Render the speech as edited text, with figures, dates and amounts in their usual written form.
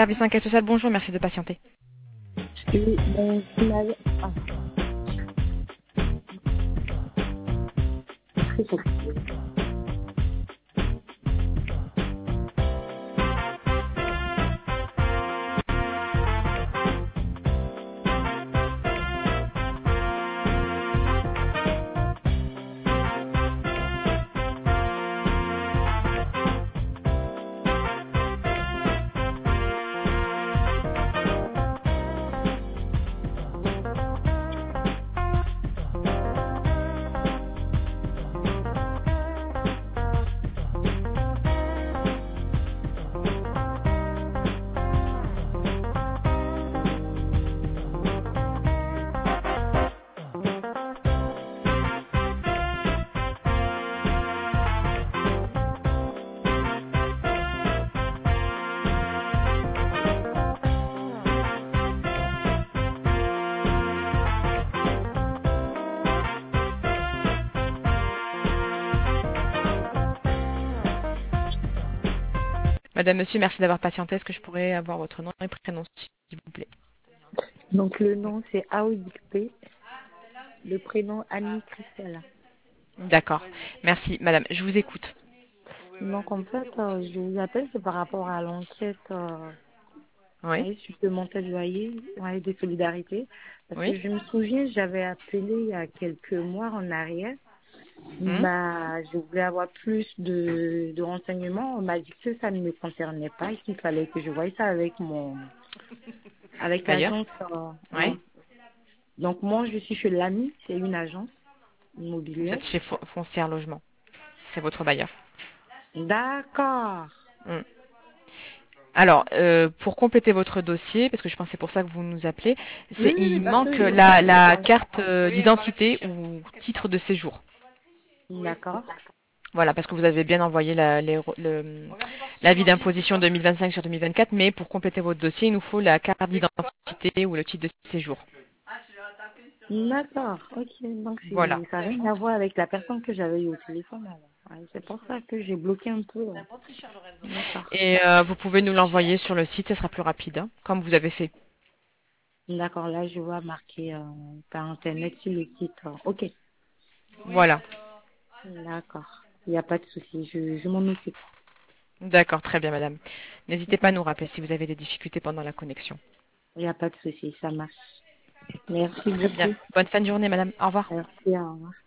service enquête sociale, bonjour, merci de patienter. Oui, bon, vous m'avez... Ah, très compliqué. Madame, monsieur, merci d'avoir patienté. Est-ce que je pourrais avoir votre nom et prénom, s'il vous plaît? Donc, le nom, c'est Aoudikpe. Le prénom, Annie Christelle. D'accord. Merci, madame. Je vous écoute. Donc, en fait, je vous appelle, c'est par rapport à l'enquête Oui? supplémentaire du loyer de solidarité. Parce Oui? que je me souviens, j'avais appelé il y a quelques mois en arrière. Hmm. Je voulais avoir plus de renseignements. On m'a dit que ça ne me concernait pas et qu'il fallait que je voie ça avec D'ailleurs? l'agence. Oui? Oui. Donc, moi, je suis chez l'AMI, c'est une agence Vous immobilière. êtes chez Foncière Logement. C'est votre bailleur. D'accord. Hmm. Alors, pour compléter votre dossier, parce que je pense que c'est pour ça que vous nous appelez, Oui, oui, il oui, parce que manque je... la carte d'identité ou titre de séjour. D'accord. Voilà, parce que vous avez bien envoyé l'avis d'imposition 2025 sur 2024, mais pour compléter votre dossier, il nous faut la carte d'identité ou le titre de séjour. D'accord. Ok. Donc, Voilà. ça n'a rien à voir avec la personne que j'avais eu au téléphone. Alors. Ouais, c'est pour ça que j'ai bloqué un peu. D'accord. Et vous pouvez nous l'envoyer sur le site, ce sera plus rapide, hein, comme vous avez fait. D'accord. Là, je vois marqué par Internet sur le site. Ok. Voilà. D'accord. Il n'y a pas de souci. Je m'en occupe. D'accord, très bien, madame. N'hésitez pas à Mhm. nous rappeler si vous avez des difficultés pendant la connexion. Il n'y a pas de souci. Ça marche. Merci Très bien. beaucoup. Bonne fin de journée, madame. Au revoir. Merci. Au revoir.